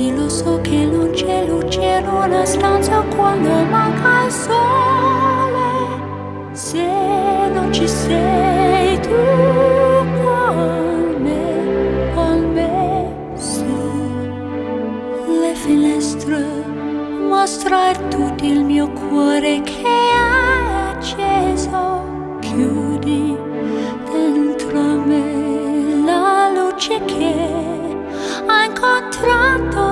Sì, lo so che non c'è luce in una stanza quando manca il sole. Se non ci sei tu con me, su le finestre mostra tutto il mio cuore che è acceso. Chiudi dentro me la luce che ha incontrato